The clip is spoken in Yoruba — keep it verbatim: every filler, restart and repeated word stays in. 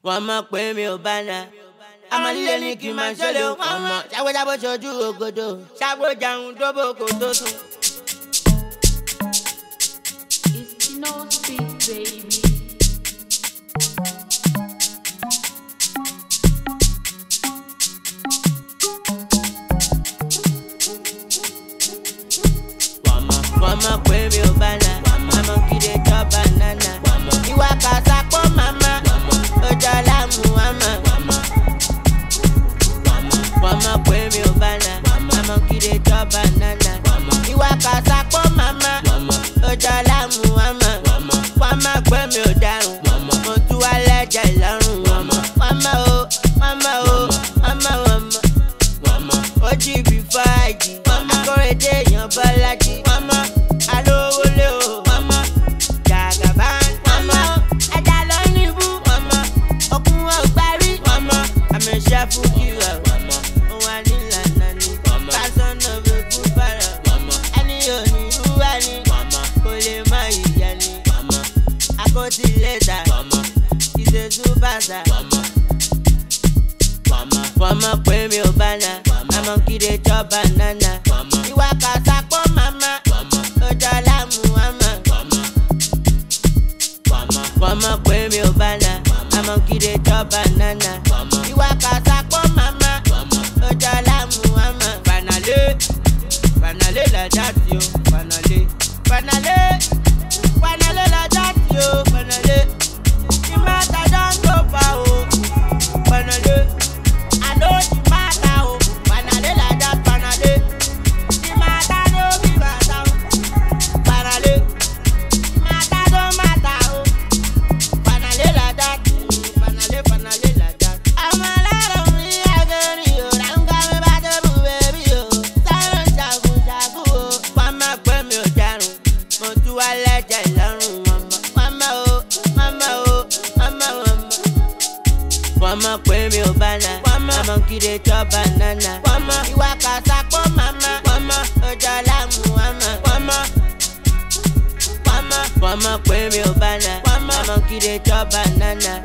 wọ́n mọ̀ pé mi ò bá na. Àmọ́ líle ní kí n máa ṣọlẹ̀ wọ́n mọ̀. Ṣàgbéjábó ṣojú ògodo, ṣàgbéjáhùn dóbò kò tó sùn. It's no sweet baby. Wọ́n mọ̀ pé mi ò bá na. Àmọ́ kí lè jọ banana. Ìwà kàṣà pọ̀ màmá. Ọjọ́ láàmú àmà. Wọ́n mọ̀ pé mi ò bá na. Àmọ́ kí lè jọ banana. Ìwà kàṣà pọ̀ màmá. Ọjọ́ láàmú àmà. Wọ́n mọ̀ pé mi ò dárùn. Mo tú wá lẹ́jẹ̀ lọ́rùn. Wọ́n mọ̀ o, wọ́n mọ̀ o, wọ́n mọ̀ wọ́n mọ̀. Ó jí bí fáàjì. Akóredé èèyàn Bọ́lájí. Wọ́n mọ̀ alówólé o. Wọ́n mọ̀ jàgàbá. Wọ́n mọ̀ ẹja lọ níbú. Wọ́n mọ̀ okun ọgbàrí. Wọ́n mọ̀ àmẹ́ṣẹ́ fún kíra. Wọ́n mọ̀ òun á ní ìlànà ni. Pásán náà fi kú bára. Ẹni ò ní rúwá ni. Kò lè má ìyá ni. Akótí lẹ́tà. Ìṣèṣú bàtà. Wọ́n mọ̀ pé mi ò bá na. Àmọ́ kí lè jọ banana. Ìwà kàṣà pọ̀ màmá. Ọjọ́ láàmú àmà. Wọ́n mọ̀ pé mi ò bá na. Àmọ́ kí lè jọ banana. Ìwà kàṣà pọ̀ màmá. Ọjọ́ láàmú àmà. Fanale, fanale la jati o. Fanale, fanale, fanale la jati o. Fanale, the matter don go far o. Fanale, I know the matter o. Fanale la jati, fanale. The matter no be matter o. Fanale, the matter don't matter o. Fanale la jati, fanale, fanale la jati. Ọmọ alárùn ní agẹrin o. Ráńgá mi bá dé bú bébí o. Sáré jagunjagun o. Wọ́n mọ̀ pé mi ò dárùn. Mo tú wá lẹ́jẹ̀ lọ́rùn wọn mọ̀. Wọ́n mọ̀ o, wọ́n mọ̀ o, wọ́n mọ̀ wọ́n mọ̀. Wọ́n mọ̀ pé mi ò bá na. Àmọ́ kí lè jọ banana. Wọ́n mọ̀ ìwà kàṣà pọ̀ màmá. Wọ́n mọ̀ ọjọ́ láàmú àmà. Wọ́n mọ̀ wọ́n mọ̀ wọ́n mọ̀ pé mi ò bá na. Àmọ́ kí lè jọ banana.